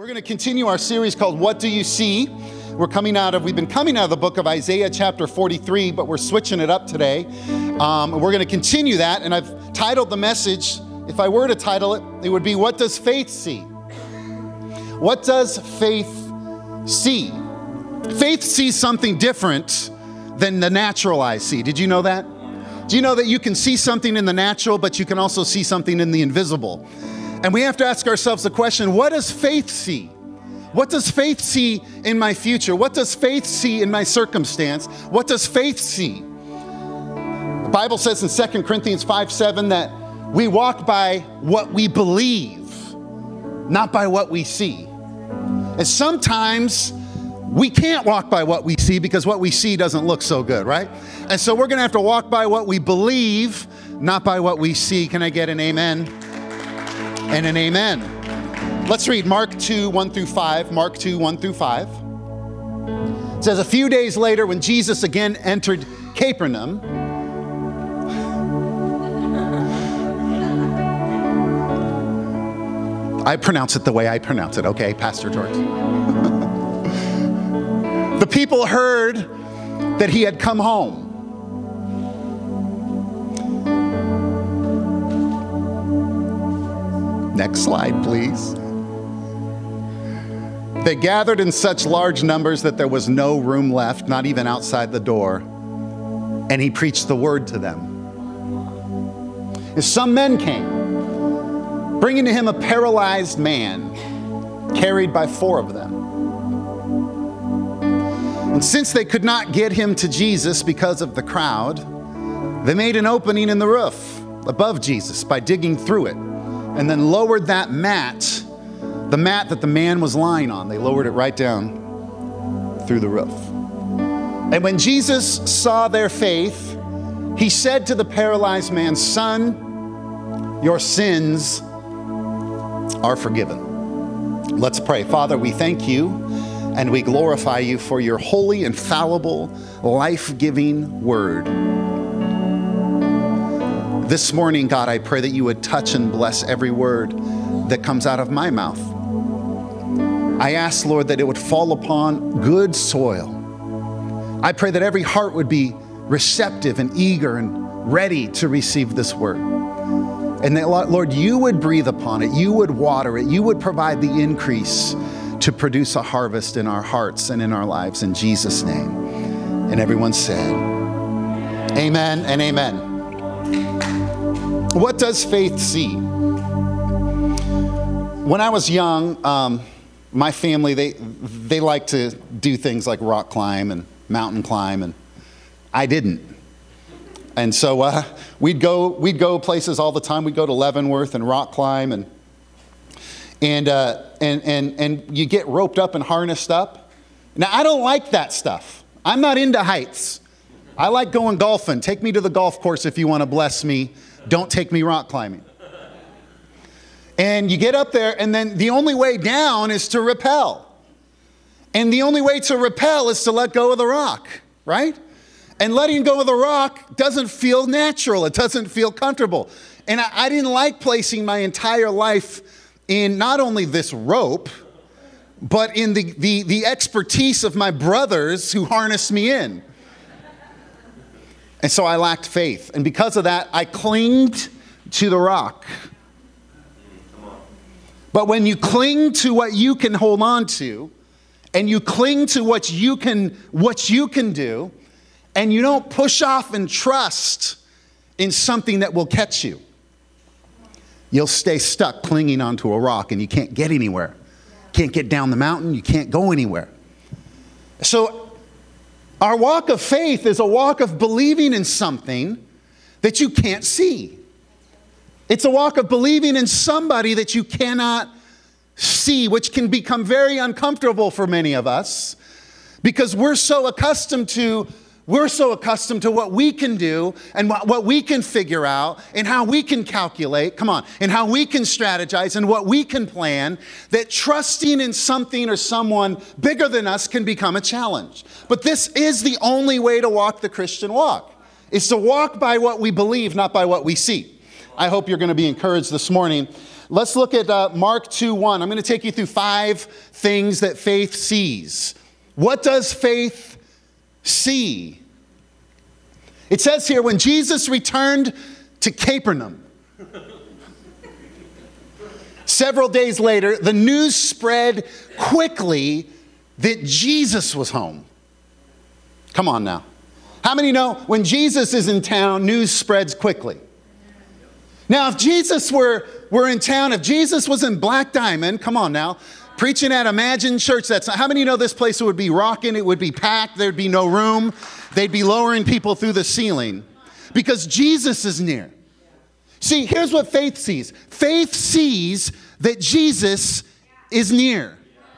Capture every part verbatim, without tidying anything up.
We're going to continue our series called What Do You See? We're coming out of, we've been coming out of the book of Isaiah chapter forty-three, but we're switching it up today. Um, we're going to continue that, and I've titled the message, if I were to title it, it would be, What Does Faith See? What does faith see? Faith sees something different than the natural eye see. Did you know that? Do you know that you can see something in the natural, but you can also see something in the invisible? And we have to ask ourselves the question, what does faith see? What does faith see in my future? What does faith see in my circumstance? What does faith see? The Bible says in Second Corinthians five seven that we walk by what we believe, not by what we see. And sometimes we can't walk by what we see because what we see doesn't look so good, right? And so we're going to have to walk by what we believe, not by what we see. Can I get an amen? And an amen. Let's read Mark two, one through five. Mark two, one through five. It says, a few days later, when Jesus again entered Capernaum, I pronounce it the way I pronounce it, okay, Pastor George? The people heard that he had come home. Next slide, please. They gathered in such large numbers that there was no room left, not even outside the door, and he preached the word to them. And some men came, bringing to him a paralyzed man, carried by four of them. And since they could not get him to Jesus because of the crowd, they made an opening in the roof above Jesus by digging through it, and then lowered that mat, the mat that the man was lying on. They lowered it right down through the roof. And when Jesus saw their faith, he said to the paralyzed man, "Son, your sins are forgiven." Let's pray. Father, we thank you and we glorify you for your holy, infallible, life-giving word. This morning, God, I pray that you would touch and bless every word that comes out of my mouth. I ask, Lord, that it would fall upon good soil. I pray that every heart would be receptive and eager and ready to receive this word. And that, Lord, you would breathe upon it, you would water it, you would provide the increase to produce a harvest in our hearts and in our lives, in Jesus' name. And everyone said, amen and amen. What does faith see? When I was young, um, my family, they they like to do things like rock climb and mountain climb, and I didn't. And so uh, we'd go we'd go places all the time. We'd go to Leavenworth and rock climb, and and uh, and and and you get roped up and harnessed up. Now I don't like that stuff. I'm not into heights. I like going golfing. Take me to the golf course if you want to bless me. Don't take me rock climbing. And you get up there, and then the only way down is to rappel. And the only way to rappel is to let go of the rock, right? And letting go of the rock doesn't feel natural. It doesn't feel comfortable. And I, I didn't like placing my entire life in not only this rope, but in the, the, the expertise of my brothers who harnessed me in. And so I lacked faith. And because of that, I clinged to the rock. But when you cling to what you can hold on to, and you cling to what you can, what you can do, and you don't push off and trust in something that will catch you, you'll stay stuck clinging onto a rock and you can't get anywhere. Can't get down the mountain, you can't go anywhere. So our walk of faith is a walk of believing in something that you can't see. It's a walk of believing in somebody that you cannot see, which can become very uncomfortable for many of us because we're so accustomed to We're so accustomed to what we can do and what, what we can figure out and how we can calculate, come on, and how we can strategize and what we can plan, that trusting in something or someone bigger than us can become a challenge. But this is the only way to walk the Christian walk. It's to walk by what we believe, not by what we see. I hope you're going to be encouraged this morning. Let's look at uh, Mark two one. I'm going to take you through five things that faith sees. What does faith see? It says here, when Jesus returned to Capernaum, several days later, the news spread quickly that Jesus was home. Come on now. How many know when Jesus is in town, news spreads quickly? Now, if Jesus were, were in town, if Jesus was in Black Diamond, come on now, preaching at Imagine Church, that's how many know this place would be rocking, it would be packed, there'd be no room, they'd be lowering people through the ceiling because Jesus is near. See, here's what faith sees. Faith sees that Jesus is near.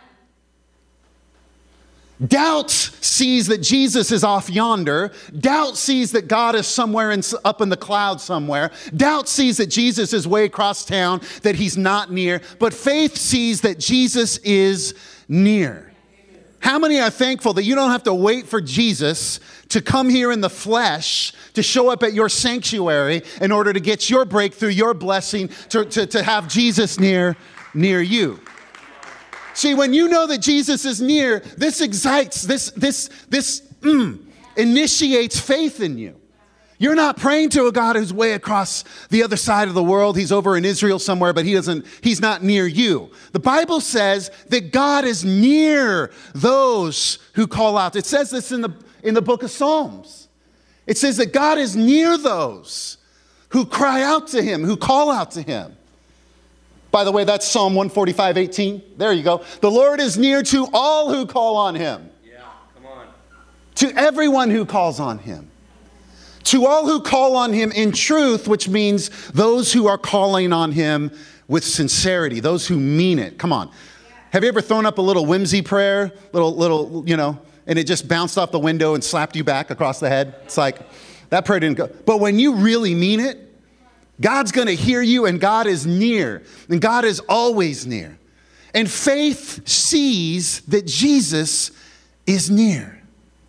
Doubt sees that Jesus is off yonder. Doubt sees that God is somewhere in, up in the clouds somewhere. Doubt sees that Jesus is way across town, that he's not near. But faith sees that Jesus is near. How many are thankful that you don't have to wait for Jesus to come here in the flesh, to show up at your sanctuary in order to get your breakthrough, your blessing, to, to, to have Jesus near, near you? See, when you know that Jesus is near, this excites, this, this, this mm, initiates faith in you. You're not praying to a God who's way across the other side of the world. He's over in Israel somewhere, but he doesn't, he's not near you. The Bible says that God is near those who call out. It says this in the, in the book of Psalms. It says that God is near those who cry out to him, who call out to him. By the way, that's Psalm one forty-five, eighteen. There you go. The Lord is near to all who call on him. Yeah, come on. To everyone who calls on him. To all who call on him in truth, which means those who are calling on him with sincerity, those who mean it. Come on. Have you ever thrown up a little whimsy prayer, little, little, you know, and it just bounced off the window and slapped you back across the head? It's like, that prayer didn't go. But when you really mean it, God's going to hear you, and God is near, and God is always near. And faith sees that Jesus is near.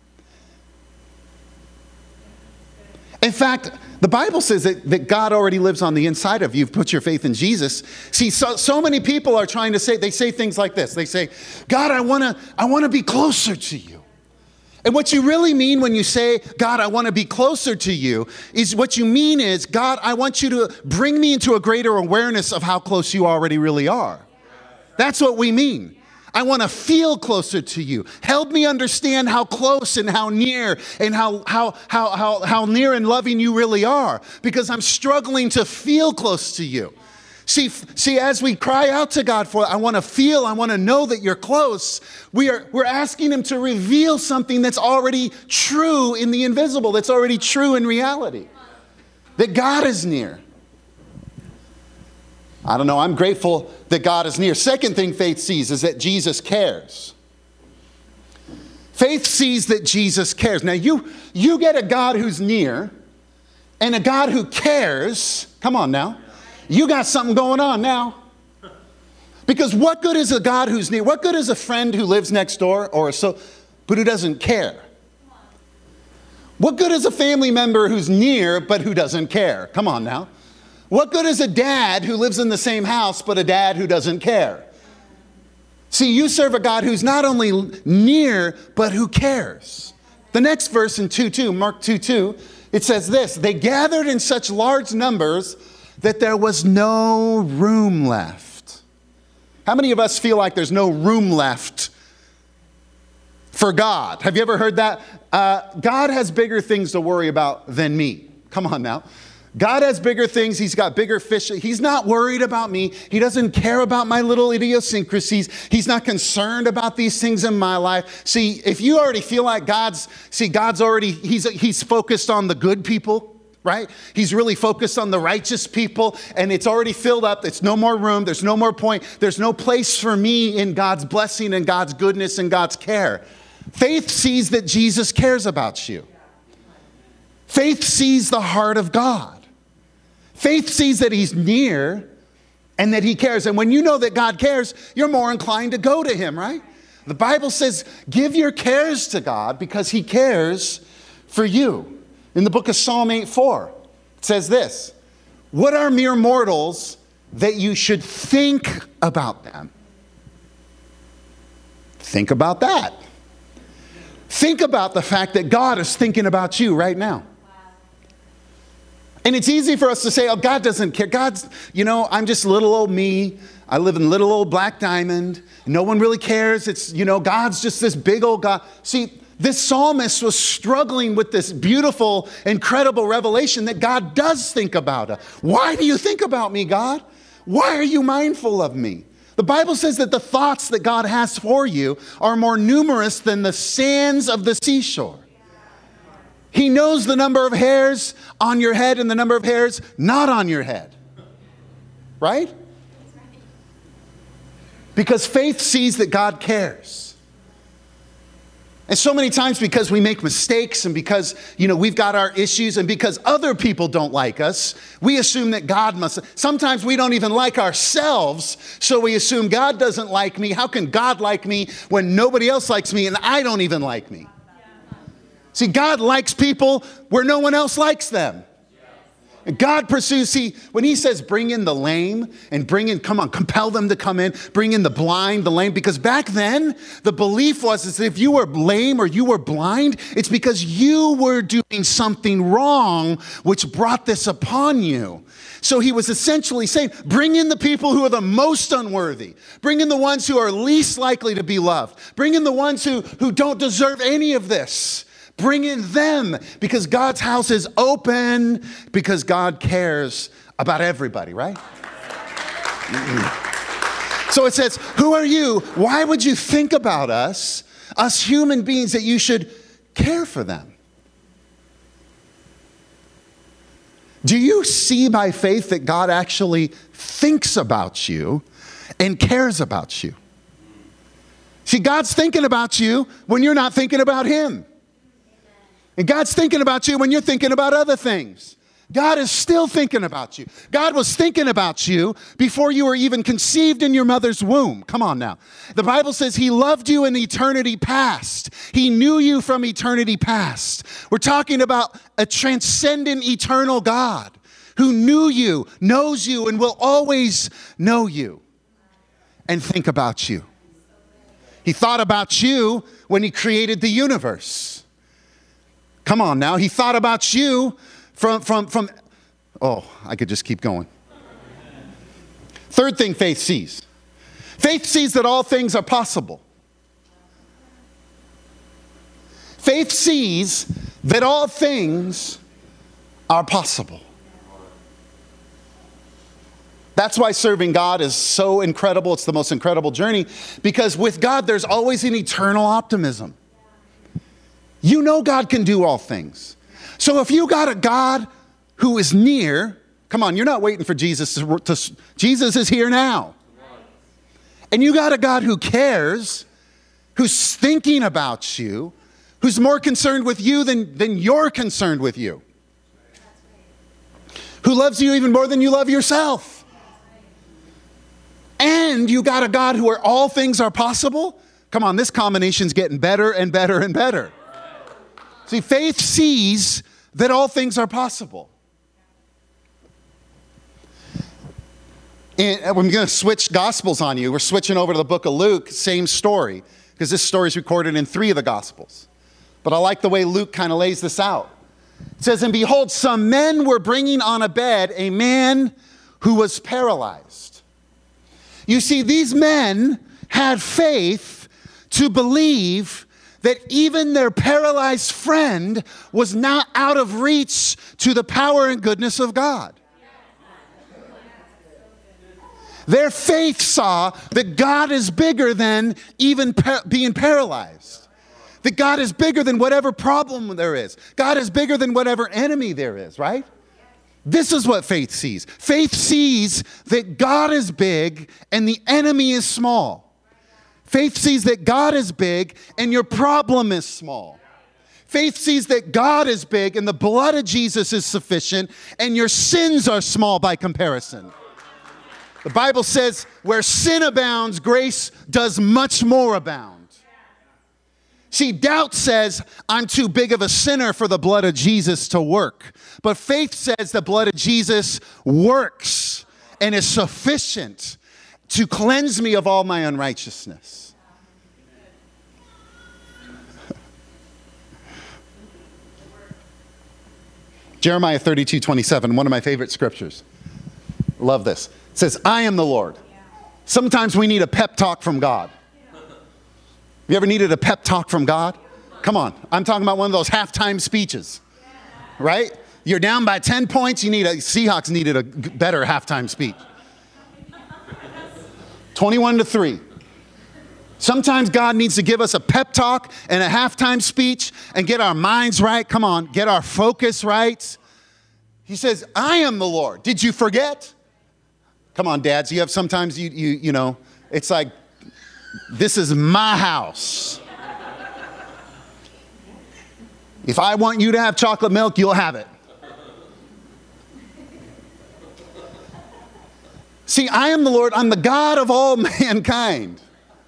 In fact, the Bible says that, that God already lives on the inside of you. You've put your faith in Jesus. See, so, so many people are trying to say, they say things like this. They say, God, I want to I want to be closer to you. And what you really mean when you say, God, I want to be closer to you, is what you mean is, God, I want you to bring me into a greater awareness of how close you already really are. That's what we mean. I want to feel closer to you. Help me understand how close and how near and how, how, how, how, how near and loving you really are, because I'm struggling to feel close to you. See, see, as we cry out to God for, I want to feel, I want to know that you're close, we are, we're asking him to reveal something that's already true in the invisible, that's already true in reality, that God is near. I don't know, I'm grateful that God is near. Second thing faith sees is that Jesus cares. Faith sees that Jesus cares. Now, you, you get a God who's near and a God who cares. Come on now. You got something going on now. Because what good is a God who's near? What good is a friend who lives next door or so, but who doesn't care? What good is a family member who's near but who doesn't care? Come on now. What good is a dad who lives in the same house but a dad who doesn't care? See, you serve a God who's not only near but who cares. The next verse in two two, Mark two two, it says this, they gathered in such large numbers that there was no room left. How many of us feel like there's no room left for God? Have you ever heard that? Uh, God has bigger things to worry about than me. Come on now. God has bigger things. He's got bigger fish. He's not worried about me. He doesn't care about my little idiosyncrasies. He's not concerned about these things in my life. See, if you already feel like God's, see, God's already, he's, he's focused on the good people. Right? He's really focused on the righteous people, and it's already filled up. There's no more room. There's no more point. There's no place for me in God's blessing and God's goodness and God's care. Faith sees that Jesus cares about you. Faith sees the heart of God. Faith sees that he's near and that he cares. And when you know that God cares, you're more inclined to go to him, right? The Bible says, give your cares to God because he cares for you. In the book of Psalm eight four, it says this, what are mere mortals that you should think about them. Think about that. Think about the fact that God is thinking about you right now. And it's easy for us to say, oh, God doesn't care. God's, you know, I'm just little old me. I live in little old Black Diamond. No one really cares. It's, you know, God's just this big old God. See, this psalmist was struggling with this beautiful, incredible revelation that God does think about us. Why do you think about me, God? Why are you mindful of me? The Bible says that the thoughts that God has for you are more numerous than the sands of the seashore. He knows the number of hairs on your head and the number of hairs not on your head. Right? Because faith sees that God cares. And so many times because we make mistakes and because, you know, we've got our issues and because other people don't like us, we assume that God must. Sometimes we don't even like ourselves, so we assume God doesn't like me. How can God like me when nobody else likes me and I don't even like me? See, God likes people where no one else likes them. And God pursues, see, when he says bring in the lame and bring in, come on, compel them to come in, bring in the blind, the lame, because back then the belief was is that if you were lame or you were blind, it's because you were doing something wrong which brought this upon you. So he was essentially saying, bring in the people who are the most unworthy. Bring in the ones who are least likely to be loved. Bring in the ones who, who don't deserve any of this. Bring in them because God's house is open because God cares about everybody, right? Mm-hmm. So it says, who are you? Why would you think about us, us human beings, that you should care for them? Do you see by faith that God actually thinks about you and cares about you? See, God's thinking about you when you're not thinking about him. And God's thinking about you when you're thinking about other things. God is still thinking about you. God was thinking about you before you were even conceived in your mother's womb. Come on now. The Bible says he loved you in eternity past. He knew you from eternity past. We're talking about a transcendent, eternal God who knew you, knows you, and will always know you and think about you. He thought about you when he created the universe. Come on now. He thought about you from, from, from, oh, I could just keep going. Third thing faith sees. Faith sees that all things are possible. Faith sees that all things are possible. That's why serving God is so incredible. It's the most incredible journey because with God, there's always an eternal optimism. You know God can do all things. So if you got a God who is near, come on, you're not waiting for Jesus to, to Jesus is here now. And you got a God who cares, who's thinking about you, who's more concerned with you than, than you're concerned with you. Who loves you even more than you love yourself. And you got a God who where all things are possible. Come on, this combination's getting better and better and better. See, faith sees that all things are possible. And I'm going to switch gospels on you. We're switching over to the book of Luke, same story, because this story is recorded in three of the gospels. But I like the way Luke kind of lays this out. It says, and behold, some men were bringing on a bed a man who was paralyzed. You see, these men had faith to believe that even their paralyzed friend was not out of reach to the power and goodness of God. Their faith saw that God is bigger than even par- being paralyzed. That God is bigger than whatever problem there is. God is bigger than whatever enemy there is, right? This is what faith sees. Faith sees that God is big and the enemy is small. Faith sees that God is big and your problem is small. Faith sees that God is big and the blood of Jesus is sufficient and your sins are small by comparison. The Bible says where sin abounds, grace does much more abound. See, doubt says I'm too big of a sinner for the blood of Jesus to work. But faith says the blood of Jesus works and is sufficient to cleanse me of all my unrighteousness. Jeremiah thirty-two twenty-seven, one of my favorite scriptures. Love this. It says, I am the Lord. Sometimes we need a pep talk from God. You ever needed a pep talk from God? Come on. I'm talking about one of those halftime speeches, right? You're down by ten points. You need a, Seahawks needed a better halftime speech. twenty-one to three. Sometimes God needs to give us a pep talk and a halftime speech and get our minds right. Come on, get our focus right. He says, I am the Lord. Did you forget? Come on, dads. You have sometimes, you, you, you know, it's like, this is my house. If I want you to have chocolate milk, you'll have it. See, I am the Lord. I'm the God of all mankind.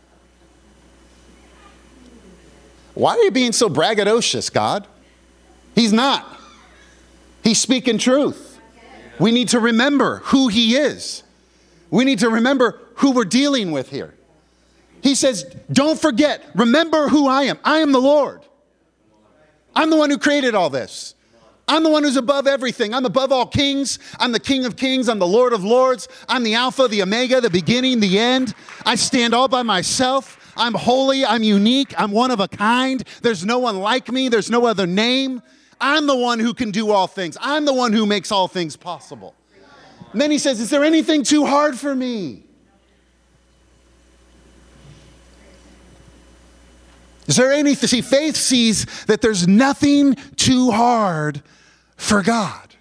Why are you being so braggadocious, God? He's not. He's speaking truth. We need to remember who he is. We need to remember who we're dealing with here. He says, don't forget, remember who I am. I am the Lord. I'm the one who created all this. I'm the one who's above everything. I'm above all kings. I'm the King of kings. I'm the Lord of lords. I'm the Alpha, the Omega, the beginning, the end. I stand all by myself. I'm holy. I'm unique. I'm one of a kind. There's no one like me. There's no other name. I'm the one who can do all things. I'm the one who makes all things possible. And then he says, is there anything too hard for me? Is there anything? See, faith sees that there's nothing too hard for God.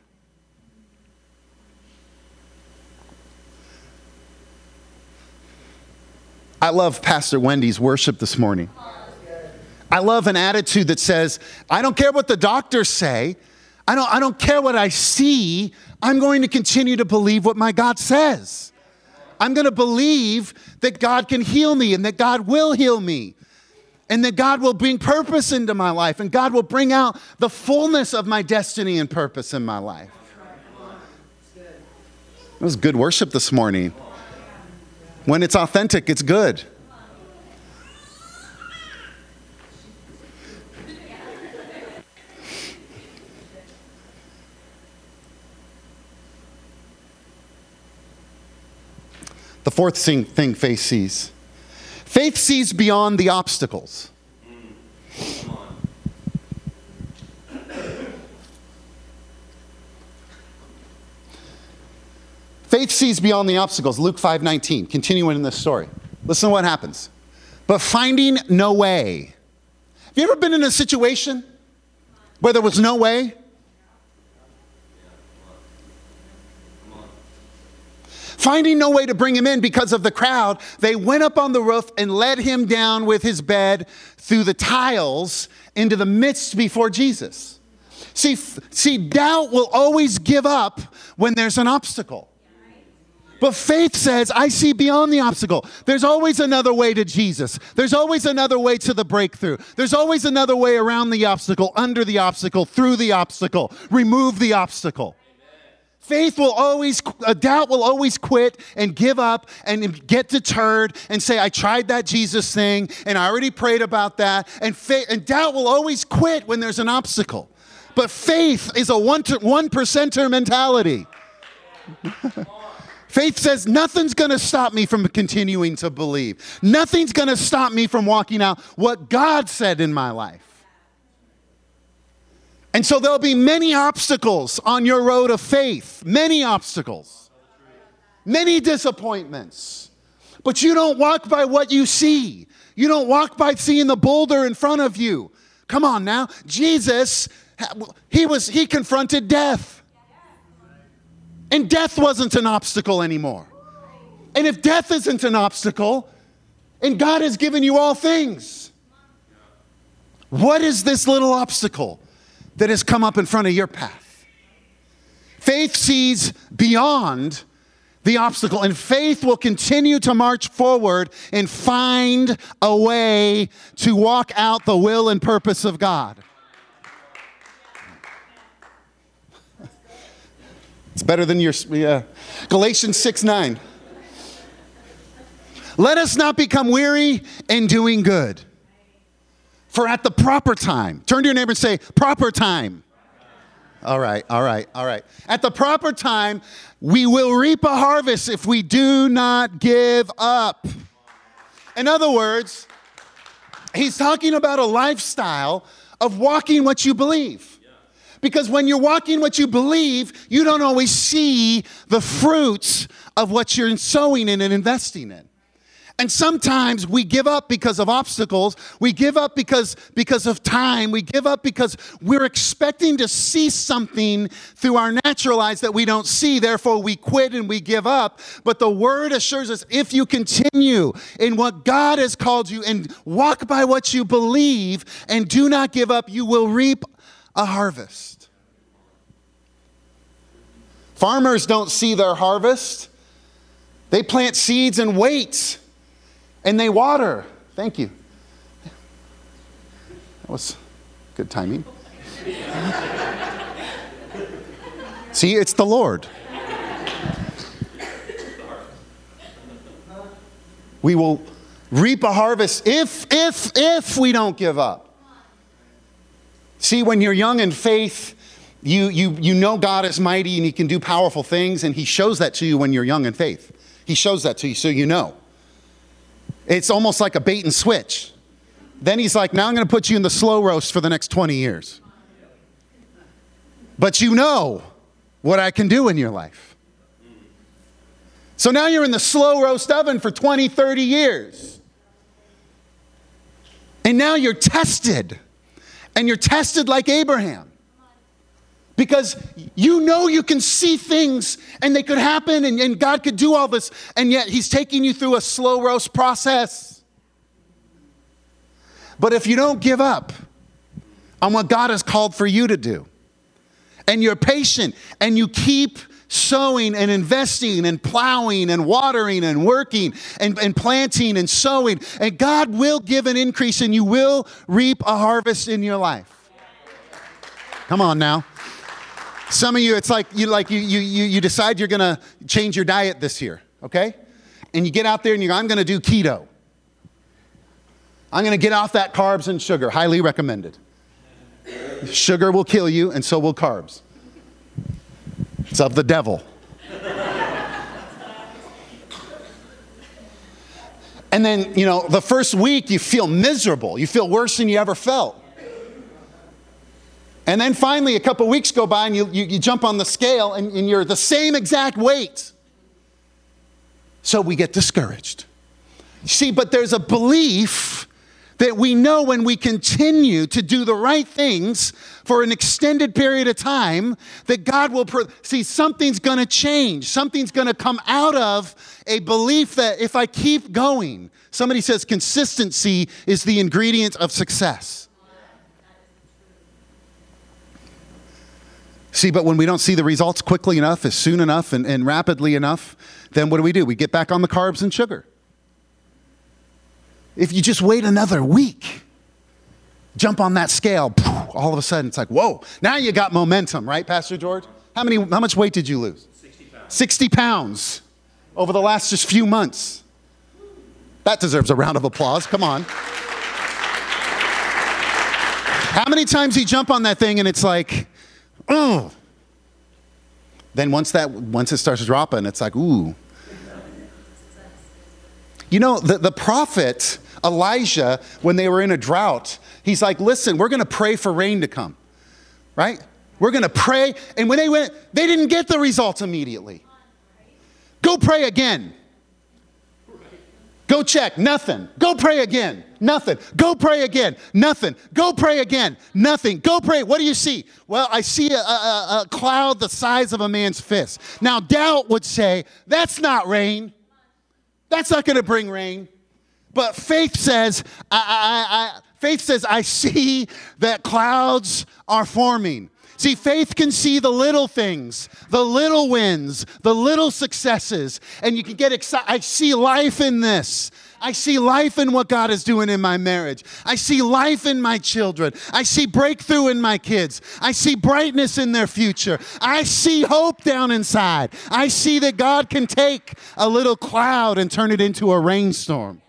I love Pastor Wendy's worship this morning. I love an attitude that says, I don't care what the doctors say. I don't, I don't care what I see. I'm going to continue to believe what my God says. I'm going to believe that God can heal me and that God will heal me. And that God will bring purpose into my life. And God will bring out the fullness of my destiny and purpose in my life. It was good worship this morning. When it's authentic, it's good. The fourth thing faith sees. Faith sees beyond the obstacles. Faith sees beyond the obstacles. Luke five nineteen, continuing in this story. Listen to what happens. But finding no way. Have you ever been in a situation where there was no way? Finding no way to bring him in because of the crowd, they went up on the roof and led him down with his bed through the tiles into the midst before Jesus. See, see, doubt will always give up when there's an obstacle. But faith says, I see beyond the obstacle. There's always another way to Jesus. There's always another way to the breakthrough. There's always another way around the obstacle, under the obstacle, through the obstacle, remove the obstacle. Faith will always, a doubt will always quit and give up and get deterred and say, I tried that Jesus thing and I already prayed about that. And, faith, and doubt will always quit when there's an obstacle. But faith is a one, to, one percenter mentality. Faith says nothing's going to stop me from continuing to believe. Nothing's going to stop me from walking out what God said in my life. And so there'll be many obstacles on your road of faith, many obstacles, many disappointments. But you don't walk by what you see. You don't walk by seeing the boulder in front of you. Come on now. Jesus, he was, he confronted death. And death wasn't an obstacle anymore. And if death isn't an obstacle, and God has given you all things, what is this little obstacle that has come up in front of your path? Faith sees beyond the obstacle, and faith will continue to march forward and find a way to walk out the will and purpose of God. It's better than your, yeah. Galatians six nine. Let us not become weary in doing good. For at the proper time, turn to your neighbor and say, proper time. All right, all right, all right. At the proper time, we will reap a harvest if we do not give up. In other words, he's talking about a lifestyle of walking what you believe. Because when you're walking what you believe, you don't always see the fruits of what you're sowing in and investing in. And sometimes we give up because of obstacles. We give up because, because of time. We give up because we're expecting to see something through our natural eyes that we don't see. Therefore, we quit and we give up. But the word assures us, if you continue in what God has called you and walk by what you believe and do not give up, you will reap a harvest. Farmers don't see their harvest. They plant seeds and wait. And they water. Thank you. That was good timing. See, it's the Lord. We will reap a harvest if, if, if we don't give up. See, when you're young in faith, you, you, you know God is mighty and he can do powerful things, and he shows that to you when you're young in faith. He shows that to you so you know. It's almost like a bait and switch. Then he's like, now I'm going to put you in the slow roast for the next twenty years. But you know what I can do in your life. So now you're in the slow roast oven for twenty, thirty years. And now you're tested. And you're tested like Abraham. Because you know you can see things and they could happen and, and God could do all this, and yet he's taking you through a slow roast process. But if you don't give up on what God has called for you to do, and you're patient and you keep sowing and investing and plowing and watering and working and, and planting and sowing, and God will give an increase and you will reap a harvest in your life. Come on now. Some of you, it's like you like you you you decide you're going to change your diet this year, okay? And you get out there and you go, I'm going to do keto. I'm going to get off that carbs and sugar. Highly recommended. Sugar will kill you, and so will carbs. It's of the devil. And then, you know, the first week you feel miserable. You feel worse than you ever felt. And then finally, a couple weeks go by and you, you, you jump on the scale and, and you're the same exact weight. So we get discouraged. See, but there's a belief that we know when we continue to do the right things for an extended period of time, that God will, pro- see, something's going to change. Something's going to come out of a belief that if I keep going, somebody says consistency is the ingredient of success. See, but when we don't see the results quickly enough, as soon enough, and, and rapidly enough, then what do we do? We get back on the carbs and sugar. If you just wait another week, jump on that scale, all of a sudden it's like, whoa, now you got momentum, right, Pastor George? How many? How much weight did you lose? sixty pounds. sixty pounds over the last just few months. That deserves a round of applause. Come on. How many times you jump on that thing and it's like, oh. Then once that once it starts dropping, it's like, ooh. You know, the, the prophet Elijah, when they were in a drought, he's like, listen, we're going to pray for rain to come, right? We're going to pray. And when they went, they didn't get the results immediately. Go pray again. Go check, nothing. Go pray again, nothing. Go pray again, nothing. Go pray again, nothing. Go pray. What do you see? Well, I see a, a, a cloud the size of a man's fist. Now, doubt would say, that's not rain. That's not going to bring rain. But faith says, I, I, I, faith says, I see that clouds are forming. See, faith can see the little things, the little wins, the little successes, and you can get excited. I see life in this. I see life in what God is doing in my marriage. I see life in my children. I see breakthrough in my kids. I see brightness in their future. I see hope down inside. I see that God can take a little cloud and turn it into a rainstorm.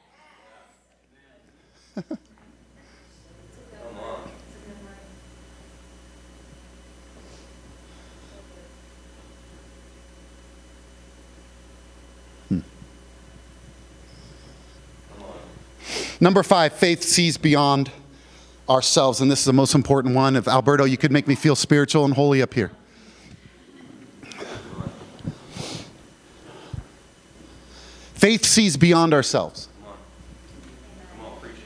Number five, faith sees beyond ourselves. And this is the most important one. If Alberto, you could make me feel spiritual and holy up here. Faith sees beyond ourselves. Come on. Come on, preach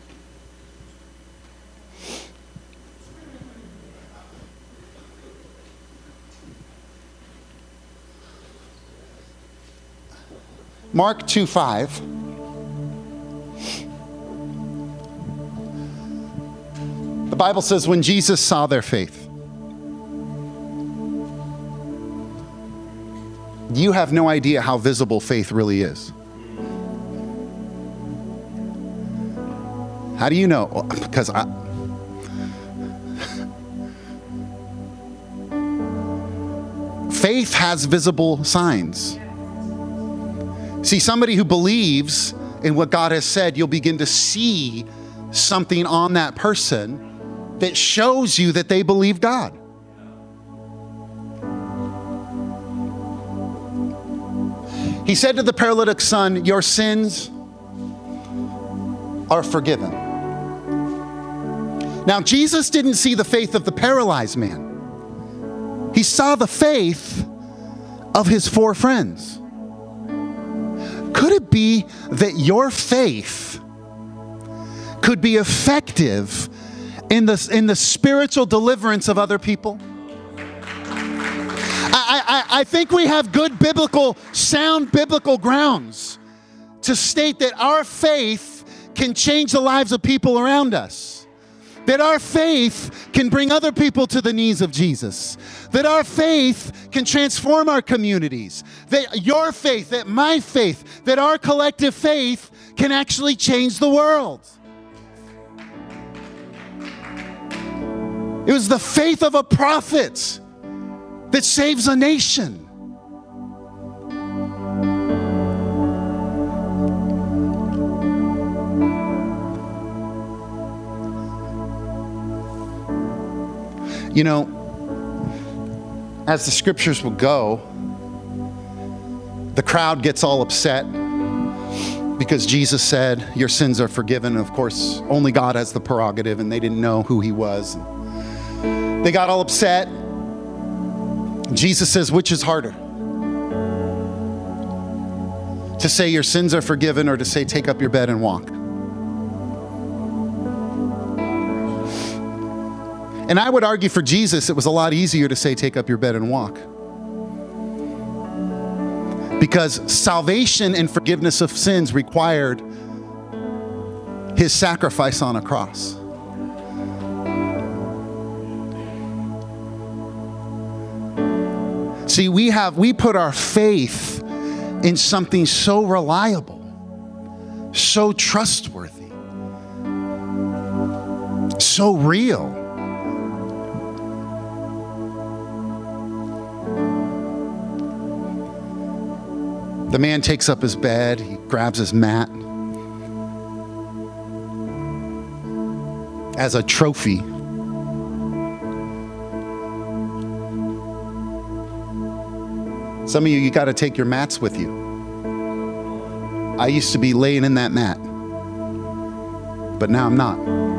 it. Mark two five. The Bible says when Jesus saw their faith, you have no idea how visible faith really is. How do you know? Because I, faith has visible signs. See, somebody who believes in what God has said, you'll begin to see something on that person that shows you that they believe God. He said to the paralytic son, your sins are forgiven. Now, Jesus didn't see the faith of the paralyzed man. He saw the faith of his four friends. Could it be that your faith could be effective in the, in the spiritual deliverance of other people? I, I, I think we have good biblical, sound biblical grounds to state that our faith can change the lives of people around us. That our faith can bring other people to the knees of Jesus. That our faith can transform our communities. That your faith, that my faith, that our collective faith can actually change the world. It was the faith of a prophet that saves a nation. You know, as the scriptures will go, the crowd gets all upset because Jesus said, your sins are forgiven. And of course, only God has the prerogative, and they didn't know who he was. They got all upset. Jesus says, which is harder? To say your sins are forgiven, or to say take up your bed and walk? And I would argue for Jesus, it was a lot easier to say take up your bed and walk. Because salvation and forgiveness of sins required his sacrifice on a cross. See, we have, we put our faith in something so reliable, so trustworthy, so real. The man takes up his bed, he grabs his mat as a trophy. Some of you, you got to take your mats with you. I used to be laying in that mat, but now I'm not.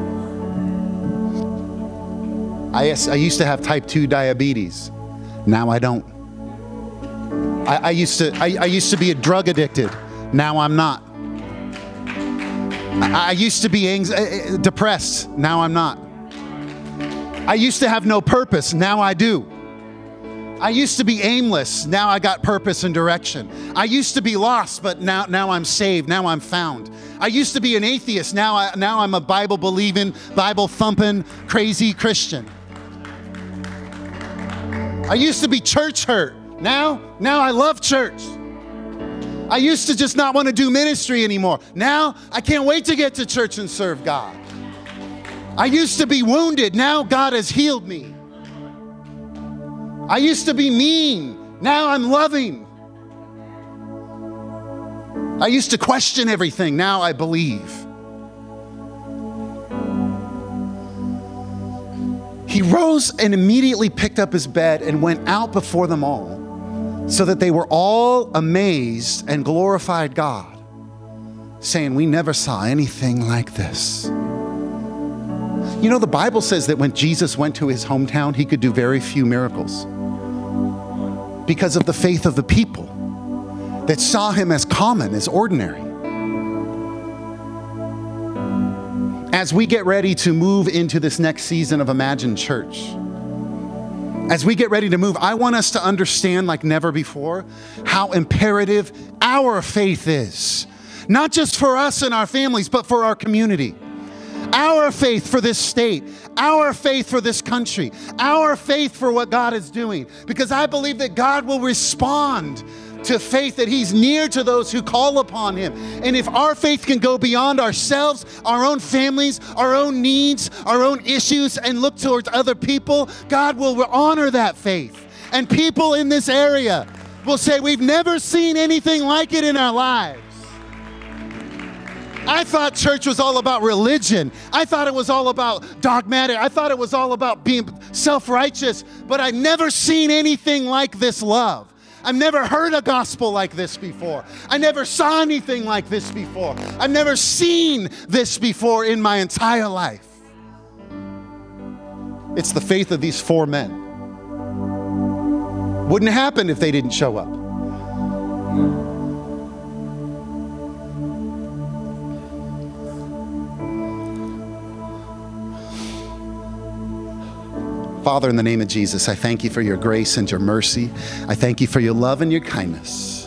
I, I used to have type two diabetes. Now I don't. I, I used to I, I used to be a drug addicted. Now I'm not. I, I used to be anx- depressed. Now I'm not. I used to have no purpose. Now I do. I used to be aimless. Now I got purpose and direction. I used to be lost, but now, now I'm saved. Now I'm found. I used to be an atheist. Now, I, now I'm a Bible-believing, Bible-thumping, crazy Christian. I used to be church hurt. Now, now I love church. I used to just not want to do ministry anymore. Now I can't wait to get to church and serve God. I used to be wounded. Now God has healed me. I used to be mean. Now I'm loving. I used to question everything. Now I believe. He rose and immediately picked up his bed and went out before them all, so that they were all amazed and glorified God, saying, we never saw anything like this. You know, the Bible says that when Jesus went to his hometown, he could do very few miracles because of the faith of the people that saw him as common, as ordinary. As we get ready to move into this next season of Imagine Church, as we get ready to move, I want us to understand like never before how imperative our faith is. Not just for us and our families, but for our community. Our faith for this state, our faith for this country, our faith for what God is doing. Because I believe that God will respond to faith, that he's near to those who call upon him. And if our faith can go beyond ourselves, our own families, our own needs, our own issues, and look towards other people, God will honor that faith. And people in this area will say, we've never seen anything like it in our lives. I thought church was all about religion. I thought it was all about dogmatic. I thought it was all about being self-righteous, but I've never seen anything like this love. I've never heard a gospel like this before. I never saw anything like this before. I've never seen this before in my entire life. It's the faith of these four men. Wouldn't happen if they didn't show up. Father, in the name of Jesus, I thank you for your grace and your mercy. I thank you for your love and your kindness.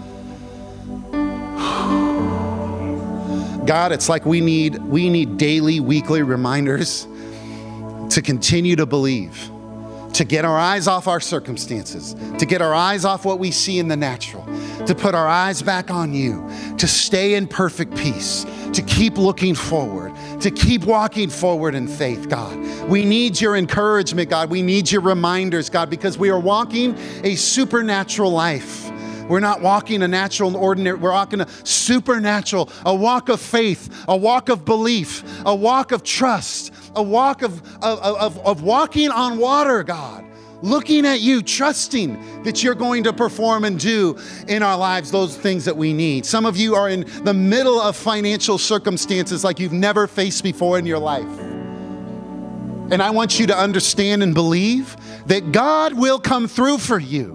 God, it's like we need, we need daily, weekly reminders to continue to believe, to get our eyes off our circumstances, to get our eyes off what we see in the natural, to put our eyes back on you, to stay in perfect peace, to keep looking forward, to keep walking forward in faith, God. We need your encouragement, God. We need your reminders, God, because we are walking a supernatural life. We're not walking a natural and ordinary, we're walking a supernatural, a walk of faith, a walk of belief, a walk of trust, a walk of, of, of, of walking on water, God. Looking at you, trusting that you're going to perform and do in our lives those things that we need. Some of you are in the middle of financial circumstances like you've never faced before in your life. And I want you to understand and believe that God will come through for you.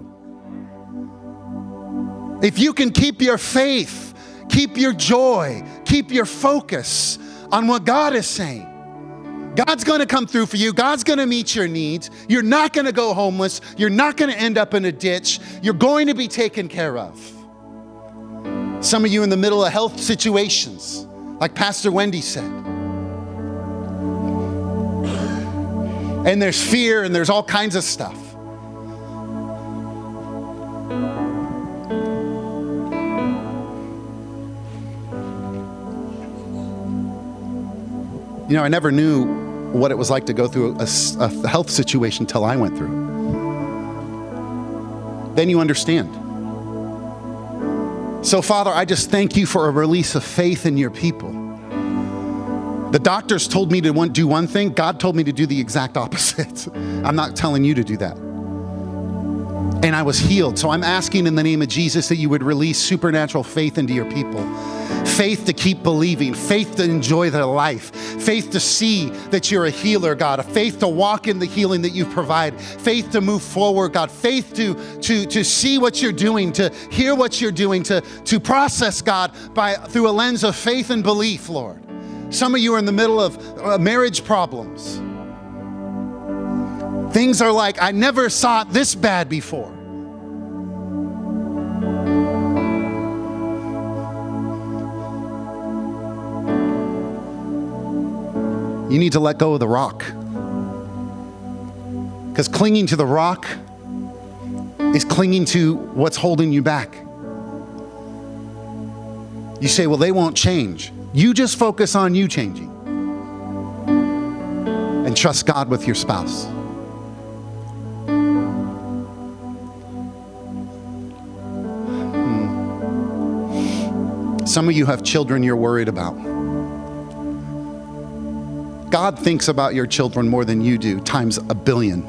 If you can keep your faith, keep your joy, keep your focus on what God is saying, God's going to come through for you. God's going to meet your needs. You're not going to go homeless. You're not going to end up in a ditch. You're going to be taken care of. Some of you in the middle of health situations, like Pastor Wendy said. And there's fear and there's all kinds of stuff. You know, I never knew what it was like to go through a, a health situation until I went through. Then you understand. So, Father, I just thank you for a release of faith in your people. The doctors told me to one, do one thing. God told me to do the exact opposite. I'm not telling you to do that. And I was healed. So I'm asking in the name of Jesus that you would release supernatural faith into your people. Faith to keep believing, faith to enjoy their life, faith to see that you're a healer, God, a faith to walk in the healing that you provide, faith to move forward, God, faith to, to, to see what you're doing, to hear what you're doing, to, to process, God, by through a lens of faith and belief, Lord. Some of you are in the middle of uh, marriage problems. Things are like, I never saw it this bad before. You need to let go of the rock. Because clinging to the rock is clinging to what's holding you back. You say, well, they won't change. You just focus on you changing. And trust God with your spouse. Hmm. Some of you have children you're worried about. God thinks about your children more than you do, times a billion.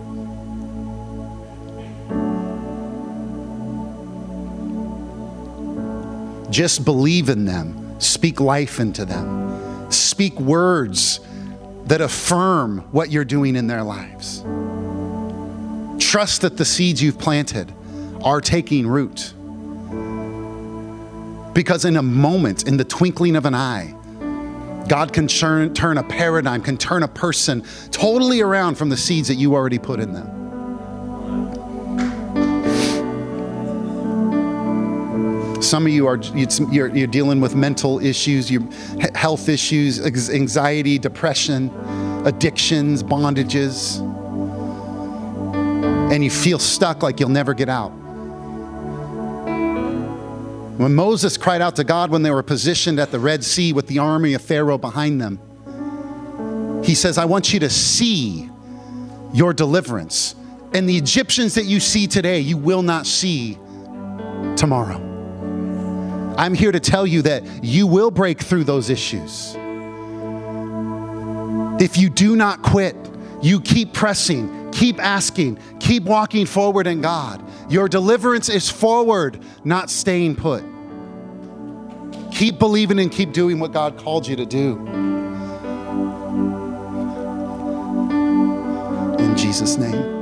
Just believe in them. Speak life into them. Speak words that affirm what you're doing in their lives. Trust that the seeds you've planted are taking root. Because in a moment, in the twinkling of an eye, God can turn, turn a paradigm, can turn a person totally around from the seeds that you already put in them. Some of you are you're, you're dealing with mental issues, your health issues, anxiety, depression, addictions, bondages, and you feel stuck like you'll never get out. When Moses cried out to God when they were positioned at the Red Sea with the army of Pharaoh behind them, he says, I want you to see your deliverance. And the Egyptians that you see today, you will not see tomorrow. I'm here to tell you that you will break through those issues. If you do not quit, you keep pressing, keep asking, keep walking forward in God. Your deliverance is forward, not staying put. Keep believing and keep doing what God called you to do. In Jesus' name.